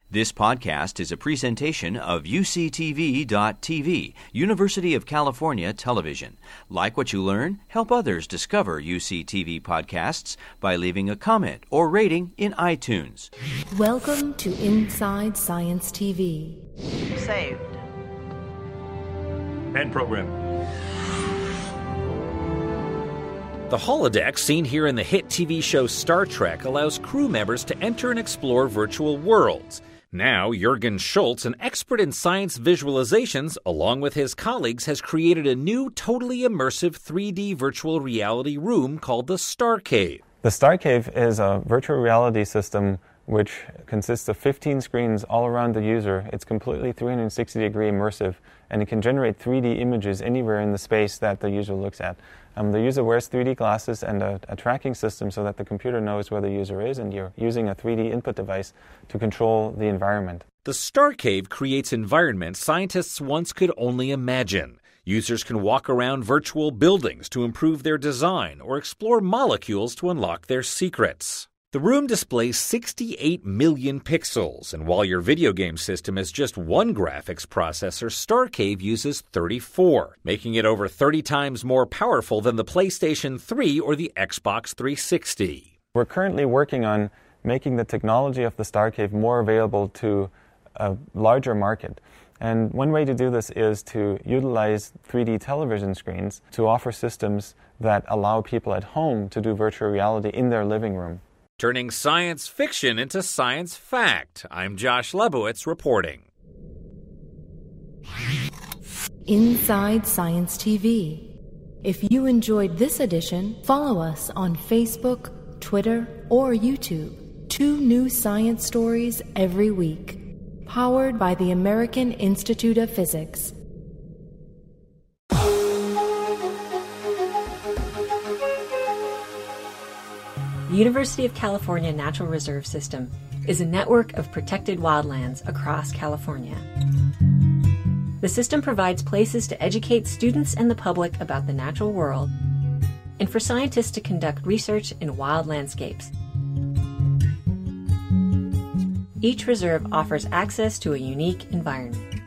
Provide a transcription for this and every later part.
This podcast is a presentation of UCTV.tv, University of California Television. Like what you learn? Help others discover UCTV podcasts by leaving a comment or rating in iTunes. Welcome to Inside Science TV. Saved. End program. The holodeck seen here in the hit TV show Star Trek allows crew members to enter and explore virtual worlds. Now, Jürgen Schultz, an expert in science visualizations, along with his colleagues, has created a new, totally immersive 3D virtual reality room called the Star Cave. The Star Cave is a virtual reality system which consists of 15 screens all around the user. It's completely 360-degree immersive, and it can generate 3D images anywhere in the space that the user looks at. The user wears 3D glasses and a tracking system so that the computer knows where the user is, and you're using a 3D input device to control the environment. The Star Cave creates environments scientists once could only imagine. Users can walk around virtual buildings to improve their design or explore molecules to unlock their secrets. The room displays 68 million pixels, and while your video game system has just one graphics processor, Star Cave uses 34, making it over 30 times more powerful than the PlayStation 3 or the Xbox 360. We're currently working on making the technology of the Star Cave more available to a larger market. And one way to do this is to utilize 3D television screens to offer systems that allow people at home to do virtual reality in their living room. Turning science fiction into science fact. I'm Josh Lebowitz reporting. Inside Science TV. If you enjoyed this edition, follow us on Facebook, Twitter, or YouTube. 2 new science stories every week. Powered by the American Institute of Physics. The University of California Natural Reserve System is a network of protected wildlands across California. The system provides places to educate students and the public about the natural world and for scientists to conduct research in wild landscapes. Each reserve offers access to a unique environment.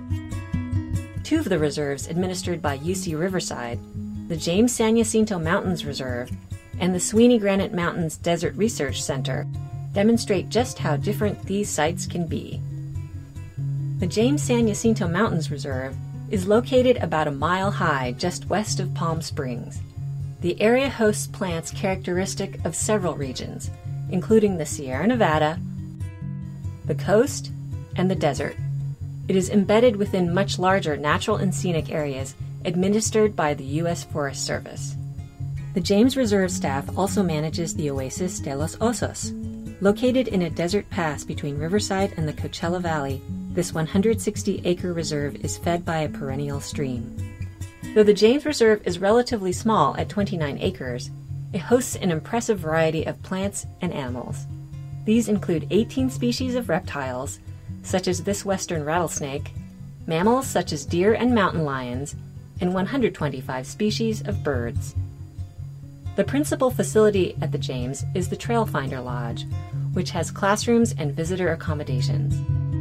2 of the reserves administered by UC Riverside, the James San Jacinto Mountains Reserve and the Sweeney Granite Mountains Desert Research Center, demonstrate just how different these sites can be. The James San Jacinto Mountains Reserve is located about a mile high just west of Palm Springs. The area hosts plants characteristic of several regions, including the Sierra Nevada, the coast, and the desert. It is embedded within much larger natural and scenic areas administered by the U.S. Forest Service. The James Reserve staff also manages the Oasis de los Osos. Located in a desert pass between Riverside and the Coachella Valley, this 160-acre reserve is fed by a perennial stream. Though the James Reserve is relatively small at 29 acres, it hosts an impressive variety of plants and animals. These include 18 species of reptiles, such as this western rattlesnake, mammals such as deer and mountain lions, and 125 species of birds. The principal facility at the James is the Trailfinder Lodge, which has classrooms and visitor accommodations.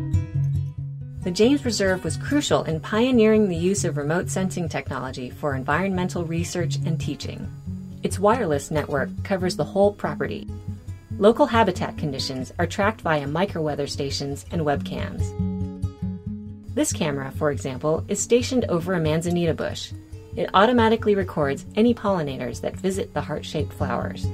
The James Reserve was crucial in pioneering the use of remote sensing technology for environmental research and teaching. Its wireless network covers the whole property. Local habitat conditions are tracked via microweather stations and webcams. This camera, for example, is stationed over a manzanita bush. It automatically records any pollinators that visit the heart-shaped flowers.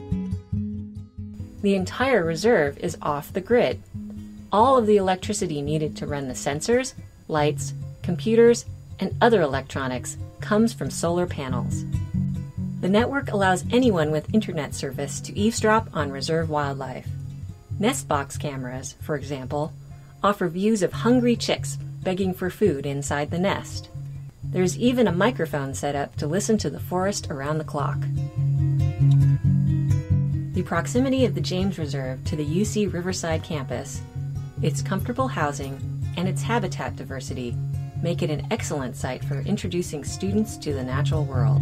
The entire reserve is off the grid. All of the electricity needed to run the sensors, lights, computers, and other electronics comes from solar panels. The network allows anyone with internet service to eavesdrop on reserve wildlife. Nest box cameras, for example, offer views of hungry chicks begging for food inside the nest. There's even a microphone set up to listen to the forest around the clock. The proximity of the James Reserve to the UC Riverside campus, its comfortable housing, and its habitat diversity make it an excellent site for introducing students to the natural world.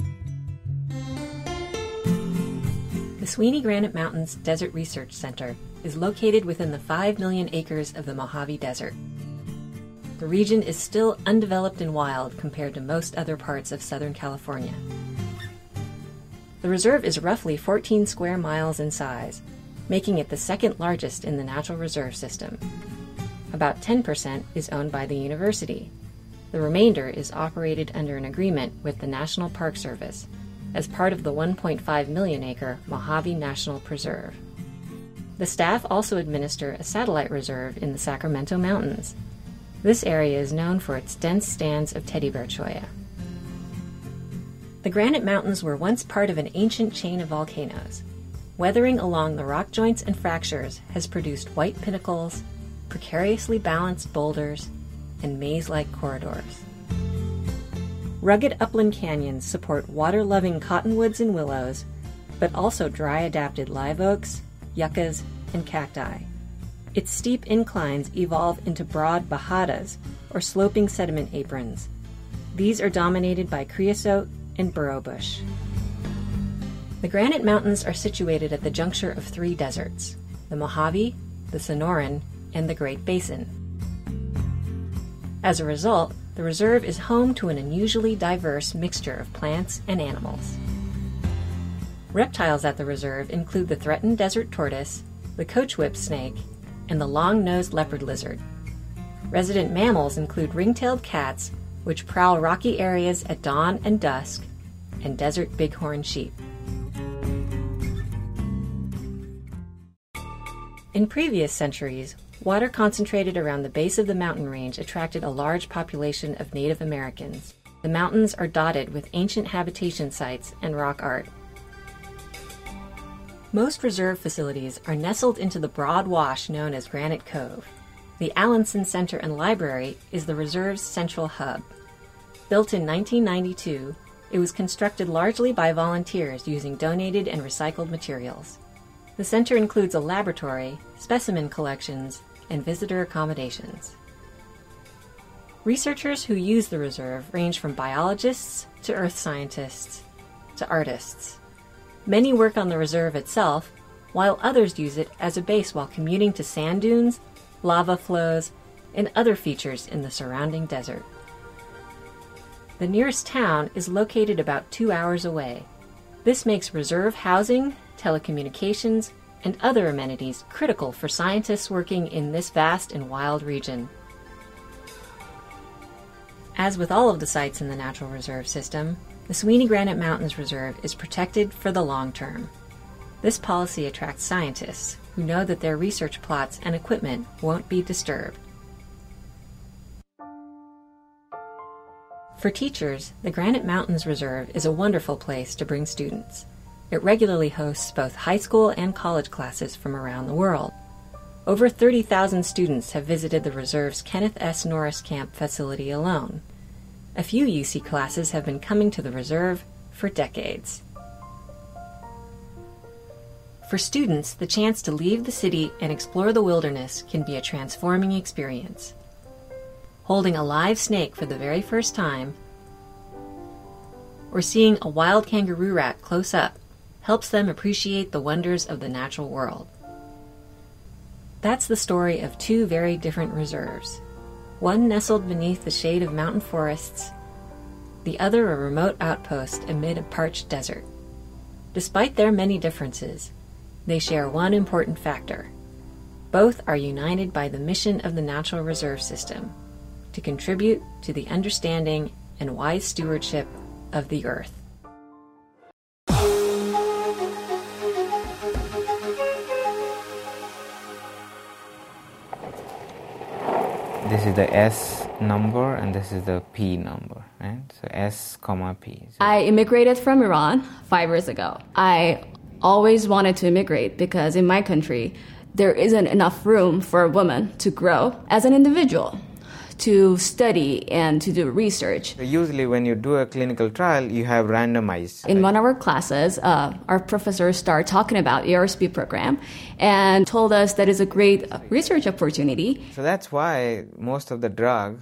The Sweeney Granite Mountains Desert Research Center is located within the 5 million acres of the Mojave Desert. The region is still undeveloped and wild compared to most other parts of Southern California. The reserve is roughly 14 square miles in size, making it the second largest in the Natural Reserve System. About 10% is owned by the university. The remainder is operated under an agreement with the National Park Service as part of the 1.5 million acre Mojave National Preserve. The staff also administer a satellite reserve in the Sacramento Mountains. This area is known for its dense stands of teddy bear cholla. The Granite Mountains were once part of an ancient chain of volcanoes. Weathering along the rock joints and fractures has produced white pinnacles, precariously balanced boulders, and maze-like corridors. Rugged upland canyons support water-loving cottonwoods and willows, but also dry-adapted live oaks, yuccas, and cacti. Its steep inclines evolve into broad bajadas, or sloping sediment aprons. These are dominated by creosote and burrow bush. The Granite Mountains are situated at the juncture of 3 deserts: the Mojave, the Sonoran, and the Great Basin. As a result, the reserve is home to an unusually diverse mixture of plants and animals. Reptiles at the reserve include the threatened desert tortoise, the coach-whip snake, and the long-nosed leopard lizard. Resident mammals include ring-tailed cats, which prowl rocky areas at dawn and dusk, and desert bighorn sheep. In previous centuries, water concentrated around the base of the mountain range attracted a large population of Native Americans. The mountains are dotted with ancient habitation sites and rock art. Most reserve facilities are nestled into the broad wash known as Granite Cove. The Allenson Center and Library is the reserve's central hub. Built in 1992, it was constructed largely by volunteers using donated and recycled materials. The center includes a laboratory, specimen collections, and visitor accommodations. Researchers who use the reserve range from biologists to earth scientists to artists. Many work on the reserve itself, while others use it as a base while commuting to sand dunes, lava flows, and other features in the surrounding desert. The nearest town is located about 2 hours away. This makes reserve housing, telecommunications, and other amenities critical for scientists working in this vast and wild region. As with all of the sites in the Natural Reserve System, the Sweeney Granite Mountains Reserve is protected for the long term. This policy attracts scientists who know that their research plots and equipment won't be disturbed. For teachers, the Granite Mountains Reserve is a wonderful place to bring students. It regularly hosts both high school and college classes from around the world. Over 30,000 students have visited the reserve's Kenneth S. Norris Camp facility alone. A few UC classes have been coming to the reserve for decades. For students, the chance to leave the city and explore the wilderness can be a transforming experience. Holding a live snake for the very first time, or seeing a wild kangaroo rat close up, helps them appreciate the wonders of the natural world. That's the story of 2 very different reserves. One nestled beneath the shade of mountain forests, the other a remote outpost amid a parched desert. Despite their many differences, they share one important factor. Both are united by the mission of the Natural Reserve System, to contribute to the understanding and wise stewardship of the earth. This is the S number and this is the P number, right? So S, P. So I immigrated from Iran 5 years ago. I always wanted to immigrate because in my country, there isn't enough room for a woman to grow as an individual, to study and to do research. Usually when you do a clinical trial, you have randomized. In one of our classes, our professor started talking about ARSP program and told us that it's a great research opportunity. So that's why most of the drug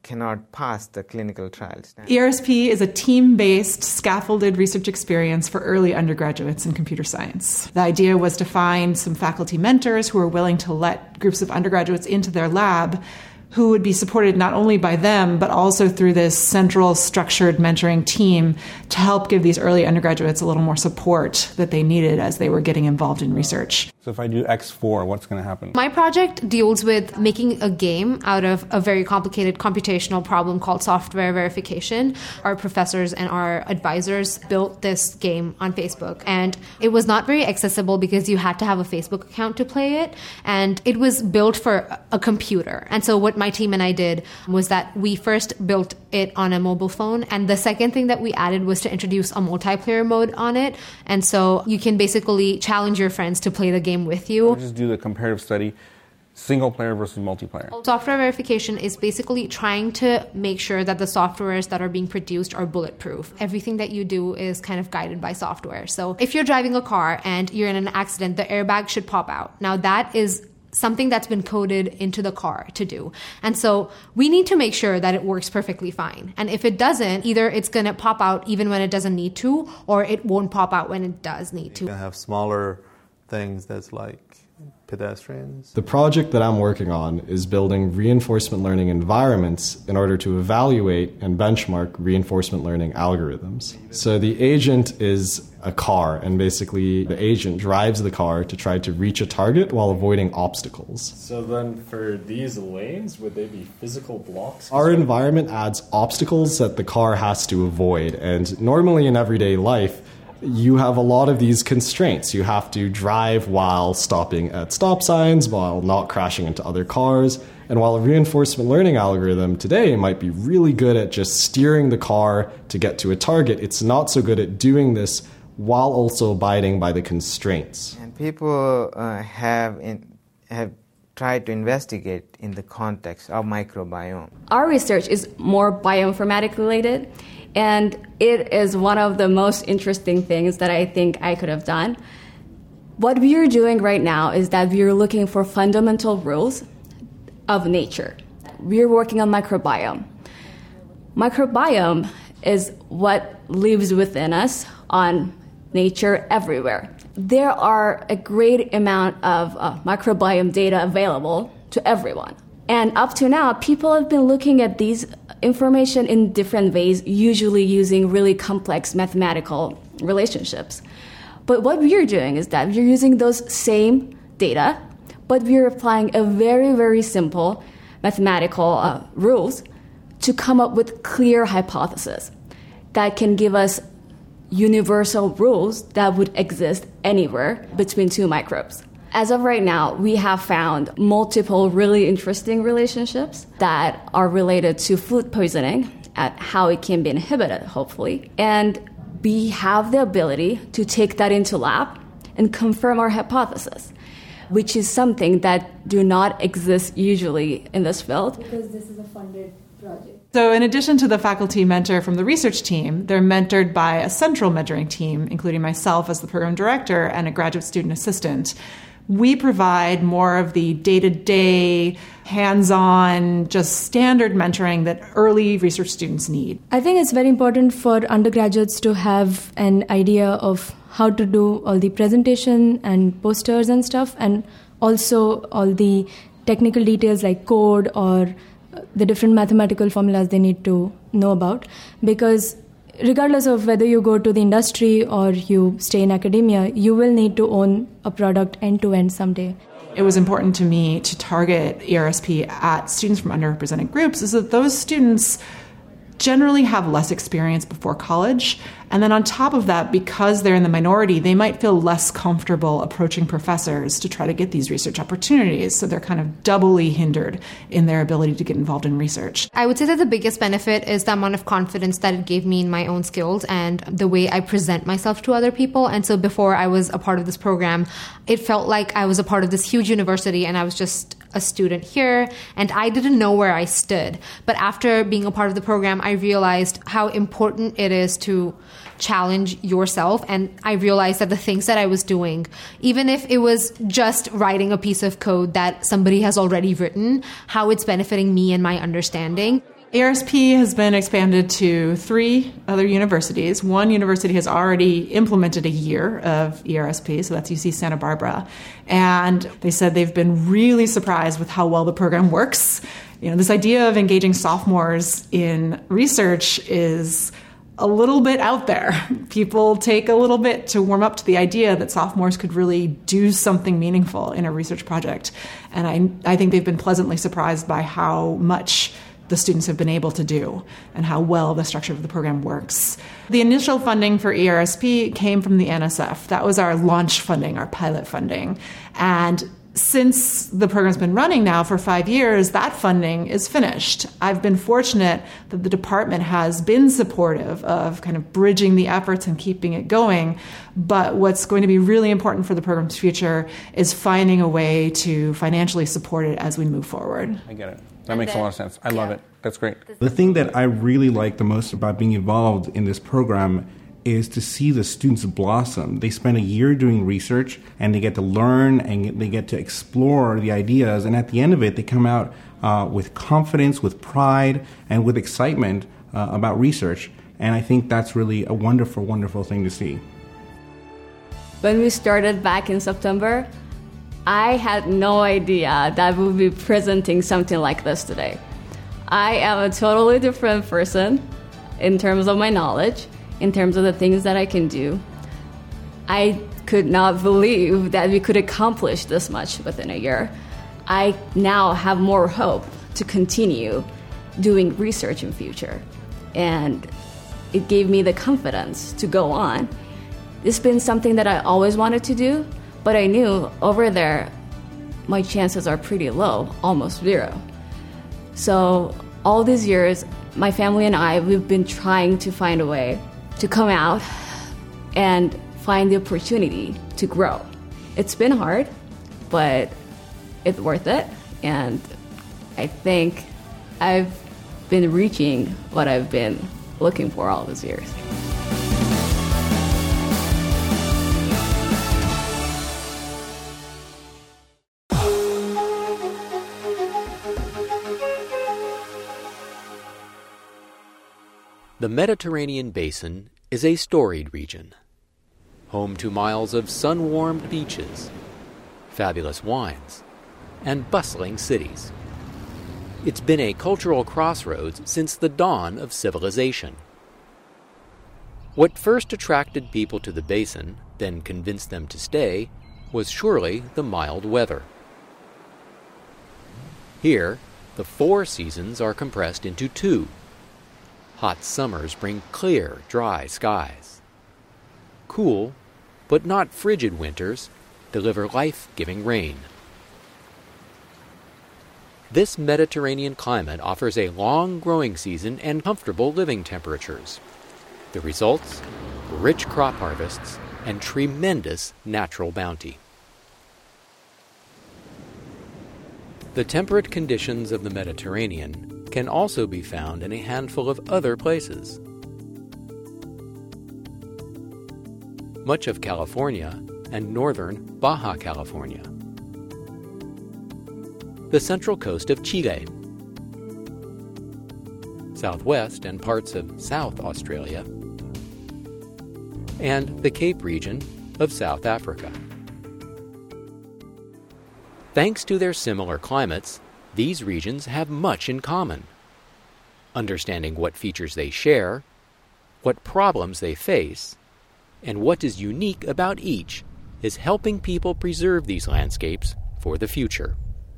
cannot pass the clinical trials. ERSP is a team-based, scaffolded research experience for early undergraduates in computer science. The idea was to find some faculty mentors who are willing to let groups of undergraduates into their lab who would be supported not only by them, but also through this central structured mentoring team to help give these early undergraduates a little more support that they needed as they were getting involved in research. So if I do X4, what's going to happen? My project deals with making a game out of a very complicated computational problem called software verification. Our professors and our advisors built this game on Facebook, and it was not very accessible because you had to have a Facebook account to play it, and it was built for a computer. And so what my team and I did was that we first built it on a mobile phone, and the second thing that we added was to introduce a multiplayer mode on it, and so you can basically challenge your friends to play the game with you. I'll just do the comparative study, single player versus multiplayer. Software verification is basically trying to make sure that the softwares that are being produced are bulletproof. Everything that you do is kind of guided by software. So if you're driving a car and you're in an accident, the airbag should pop out. Now that is something that's been coded into the car to do. And so we need to make sure that it works perfectly fine. And if it doesn't, either it's going to pop out even when it doesn't need to, or it won't pop out when it does need to. You can have smaller things that's like pedestrians. The project that I'm working on is building reinforcement learning environments in order to evaluate and benchmark reinforcement learning algorithms. So the agent is a car, and basically the agent drives the car to try to reach a target while avoiding obstacles. So then for these lanes, would they be physical blocks? Our environment adds obstacles that the car has to avoid, and normally in everyday life, you have a lot of these constraints. You have to drive while stopping at stop signs, while not crashing into other cars. And while a reinforcement learning algorithm today might be really good at just steering the car to get to a target, it's not so good at doing this while also abiding by the constraints. And people have tried to investigate in the context of microbiome. Our research is more bioinformatic related, and it is one of the most interesting things that I think I could have done. What we are doing right now is that we are looking for fundamental rules of nature. We are working on microbiome. Microbiome is what lives within us on nature everywhere. There are a great amount of microbiome data available to everyone. And up to now, people have been looking at these information in different ways, usually using really complex mathematical relationships. But what we're doing is that we're using those same data, but we're applying a very, very simple mathematical rules to come up with clear hypotheses that can give us universal rules that would exist anywhere between two microbes. As of right now, we have found multiple really interesting relationships that are related to food poisoning and how it can be inhibited, hopefully. And we have the ability to take that into lab and confirm our hypothesis, which is something that do not exist usually in this field. Because this is a funded project. So in addition to the faculty mentor from the research team, they're mentored by a central mentoring team, including myself as the program director and a graduate student assistant. We provide more of the day-to-day, hands-on, just standard mentoring that early research students need. I think it's very important for undergraduates to have an idea of how to do all the presentation and posters and stuff, and also all the technical details like code or the different mathematical formulas they need to know about. Because regardless of whether you go to the industry or you stay in academia, you will need to own a product end-to-end someday. It was important to me to target ERSP at students from underrepresented groups, is that those students generally have less experience before college. And then on top of that, because they're in the minority, they might feel less comfortable approaching professors to try to get these research opportunities. So they're kind of doubly hindered in their ability to get involved in research. I would say that the biggest benefit is the amount of confidence that it gave me in my own skills and the way I present myself to other people. And so before I was a part of this program, it felt like I was a part of this huge university and I was just a student here, and I didn't know where I stood. But after being a part of the program, I realized how important it is to challenge yourself. And I realized that the things that I was doing, even if it was just writing a piece of code that somebody has already written, how it's benefiting me and my understanding. ERSP has been expanded to 3 other universities. One university has already implemented a year of ERSP, so that's UC Santa Barbara. And they said they've been really surprised with how well the program works. This idea of engaging sophomores in research is a little bit out there. People take a little bit to warm up to the idea that sophomores could really do something meaningful in a research project. And I think they've been pleasantly surprised by how much the students have been able to do and how well the structure of the program works. The initial funding for ERSP came from the NSF. That was our launch funding, our pilot funding. And since the program's been running now for 5 years, that funding is finished. I've been fortunate that the department has been supportive of kind of bridging the efforts and keeping it going. But what's going to be really important for the program's future is finding a way to financially support it as we move forward. I get it. That makes a lot of sense. I love it. That's great. The thing that I really like the most about being involved in this program is to see the students blossom. They spend a year doing research, and they get to learn, and they get to explore the ideas, and at the end of it, they come out with confidence, with pride, and with excitement about research. And I think that's really a wonderful, wonderful thing to see. When we started back in September, I had no idea that we would be presenting something like this today. I am a totally different person in terms of my knowledge, in terms of the things that I can do. I could not believe that we could accomplish this much within a year. I now have more hope to continue doing research in future. And it gave me the confidence to go on. It's been something that I always wanted to do, but I knew over there my chances are pretty low, almost 0. So all these years, my family and I, we've been trying to find a way to come out and find the opportunity to grow. It's been hard, but it's worth it. And I think I've been reaching what I've been looking for all these years. The Mediterranean Basin is a storied region, home to miles of sun-warmed beaches, fabulous wines, and bustling cities. It's been a cultural crossroads since the dawn of civilization. What first attracted people to the basin, then convinced them to stay, was surely the mild weather. Here, the 4 seasons are compressed into 2. Hot summers bring clear, dry skies. Cool, but not frigid winters deliver life-giving rain. This Mediterranean climate offers a long growing season and comfortable living temperatures. The results? Rich crop harvests and tremendous natural bounty. The temperate conditions of the Mediterranean can also be found in a handful of other places. Much of California and northern Baja California. The central coast of Chile. Southwest and parts of South Australia. And the Cape region of South Africa. Thanks to their similar climates, these regions have much in common. Understanding what features they share, what problems they face, and what is unique about each is helping people preserve these landscapes for the future.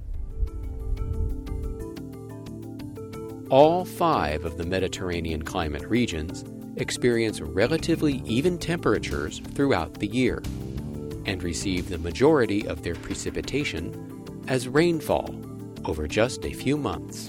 All 5 of the Mediterranean climate regions experience relatively even temperatures throughout the year and receive the majority of their precipitation as rainfall over just a few months.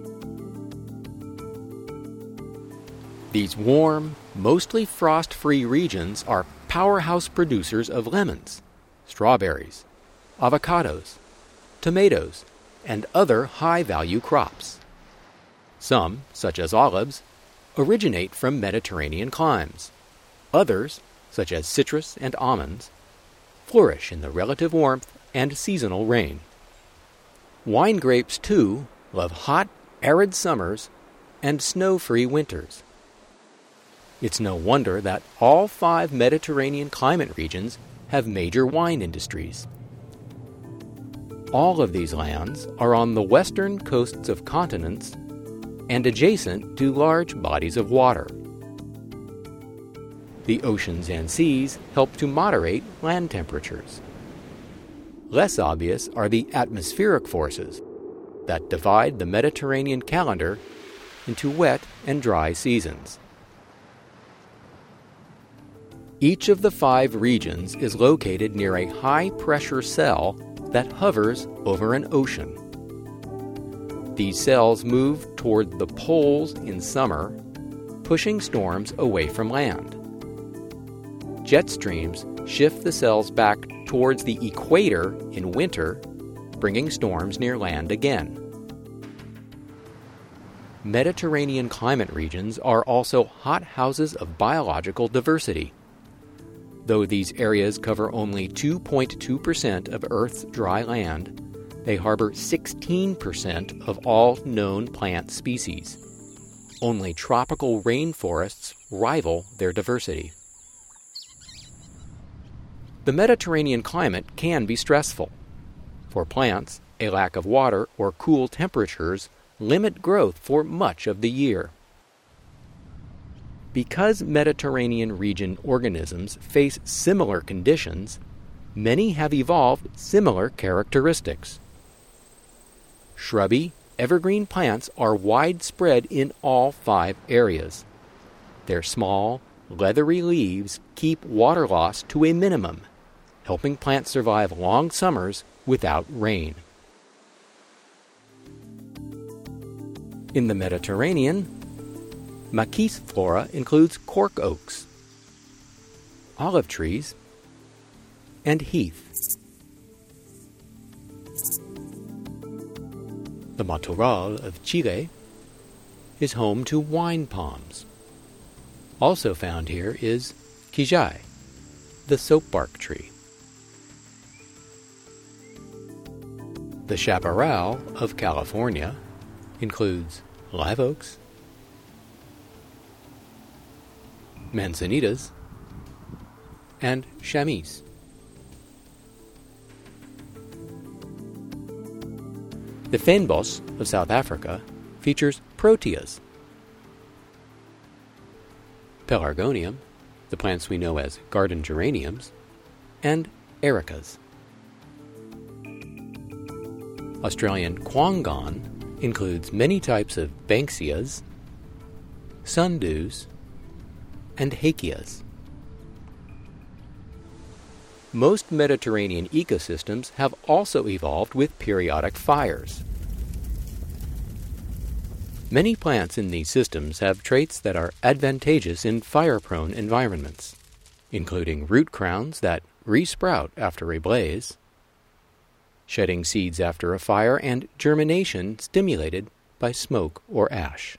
These warm, mostly frost-free regions are powerhouse producers of lemons, strawberries, avocados, tomatoes, and other high-value crops. Some, such as olives, originate from Mediterranean climes. Others, such as citrus and almonds, flourish in the relative warmth and seasonal rain. Wine grapes, too, love hot, arid summers and snow-free winters. It's no wonder that all 5 Mediterranean climate regions have major wine industries. All of these lands are on the western coasts of continents and adjacent to large bodies of water. The oceans and seas help to moderate land temperatures. Less obvious are the atmospheric forces that divide the Mediterranean calendar into wet and dry seasons. Each of the 5 regions is located near a high-pressure cell that hovers over an ocean. These cells move toward the poles in summer, pushing storms away from land. Jet streams shift the cells back towards the equator in winter, bringing storms near land again. Mediterranean climate regions are also hothouses of biological diversity. Though these areas cover only 2.2% of Earth's dry land, they harbor 16% of all known plant species. Only tropical rainforests rival their diversity. The Mediterranean climate can be stressful. For plants, a lack of water or cool temperatures limit growth for much of the year. Because Mediterranean region organisms face similar conditions, many have evolved similar characteristics. Shrubby, evergreen plants are widespread in all 5 areas. Their small, leathery leaves keep water loss to a minimum, helping plants survive long summers without rain. In the Mediterranean, maquis flora includes cork oaks, olive trees, and heath. The matorral of Chile is home to wine palms. Also found here is quillay, the soapbark tree. The chaparral of California includes live oaks, manzanitas, and chamis. The fynbos of South Africa features proteas. Pelargonium, the plants we know as garden geraniums, and ericas. Australian quangon includes many types of banksias, sundews, and hakeas. Most Mediterranean ecosystems have also evolved with periodic fires. Many plants in these systems have traits that are advantageous in fire-prone environments, including root crowns that resprout after a blaze, shedding seeds after a fire, and germination stimulated by smoke or ash.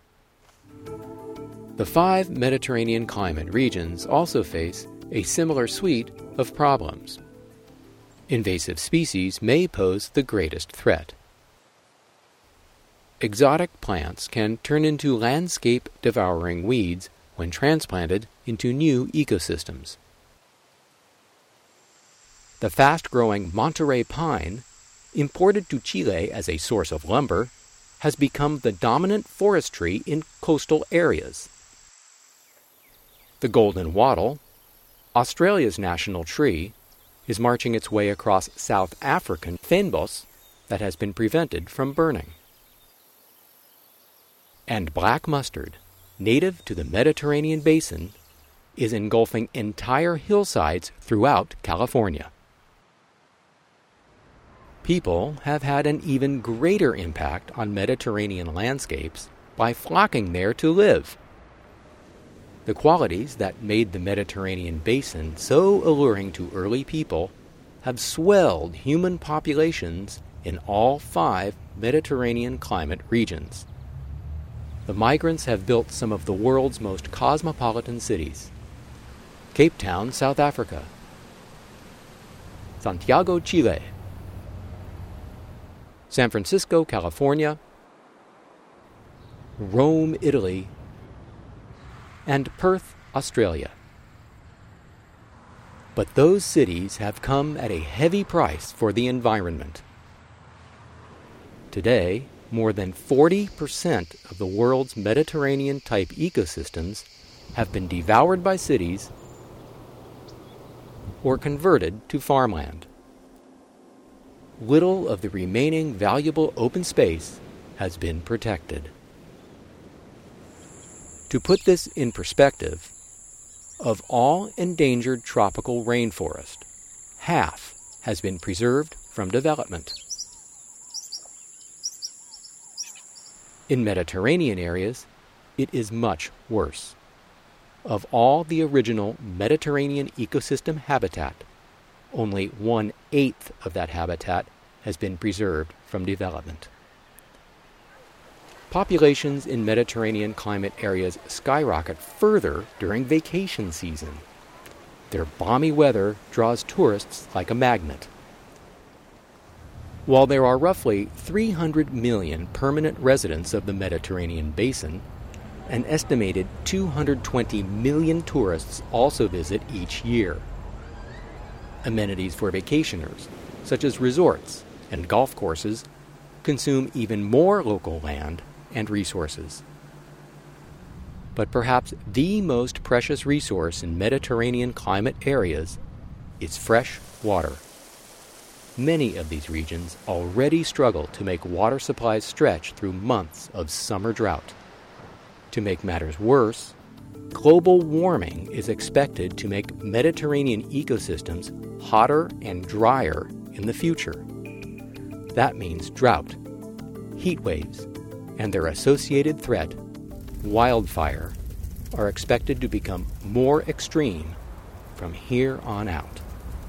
The 5 Mediterranean climate regions also face a similar suite of problems. Invasive species may pose the greatest threat. Exotic plants can turn into landscape-devouring weeds when transplanted into new ecosystems. The fast-growing Monterey pine, imported to Chile as a source of lumber, has become the dominant forest tree in coastal areas. The golden wattle, Australia's national tree, is marching its way across South African fynbos that has been prevented from burning. And black mustard, native to the Mediterranean basin, is engulfing entire hillsides throughout California. People have had an even greater impact on Mediterranean landscapes by flocking there to live. The qualities that made the Mediterranean basin so alluring to early people have swelled human populations in all 5 Mediterranean climate regions. The migrants have built some of the world's most cosmopolitan cities: Cape Town, South Africa; Santiago, Chile; San Francisco, California; Rome, Italy, and Perth, Australia. But those cities have come at a heavy price for the environment. Today, more than 40% of the world's Mediterranean-type ecosystems have been devoured by cities or converted to farmland. Little of the remaining valuable open space has been protected. To put this in perspective, of all endangered tropical rainforest, half has been preserved from development. In Mediterranean areas, it is much worse. Of all the original Mediterranean ecosystem habitat, only 1/8 of that habitat has been preserved from development. Populations in Mediterranean climate areas skyrocket further during vacation season. Their balmy weather draws tourists like a magnet. While there are roughly 300 million permanent residents of the Mediterranean basin, an estimated 220 million tourists also visit each year. Amenities for vacationers, such as resorts and golf courses, consume even more local land and resources. But perhaps the most precious resource in Mediterranean climate areas is fresh water. Many of these regions already struggle to make water supplies stretch through months of summer drought. To make matters worse, global warming is expected to make Mediterranean ecosystems hotter and drier in the future. That means drought, heat waves, and their associated threat, wildfire, are expected to become more extreme from here on out.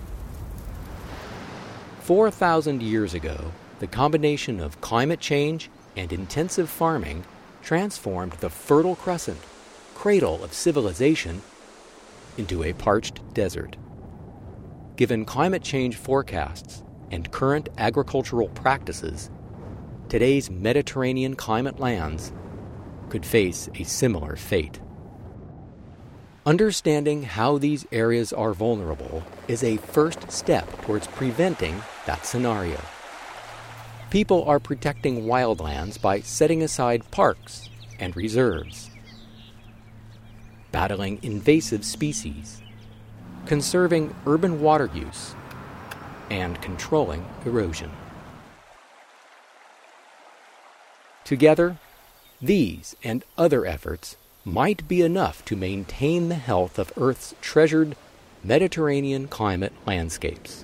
4,000 years ago, the combination of climate change and intensive farming transformed the Fertile Crescent, cradle of civilization, into a parched desert. Given climate change forecasts and current agricultural practices, today's Mediterranean climate lands could face a similar fate. Understanding how these areas are vulnerable is a first step towards preventing that scenario. People are protecting wildlands by setting aside parks and reserves, battling invasive species, conserving urban water use, and controlling erosion. Together, these and other efforts might be enough to maintain the health of Earth's treasured Mediterranean climate landscapes.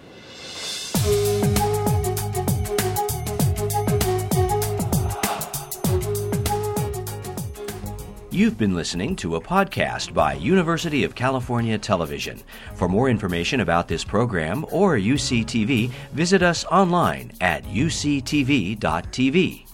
You've been listening to a podcast by University of California Television. For more information about this program or UCTV, visit us online at uctv.tv.